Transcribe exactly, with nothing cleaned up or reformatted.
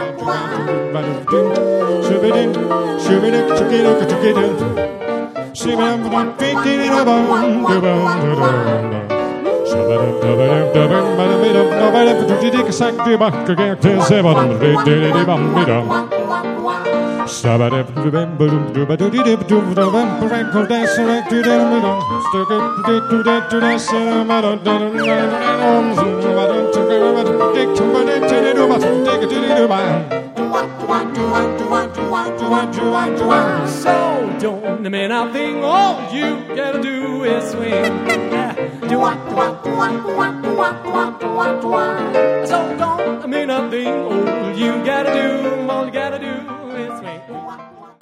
So don't mean nothing, all you gotta do is swing. So don't mean nothing, all you gotta do, all you gotta do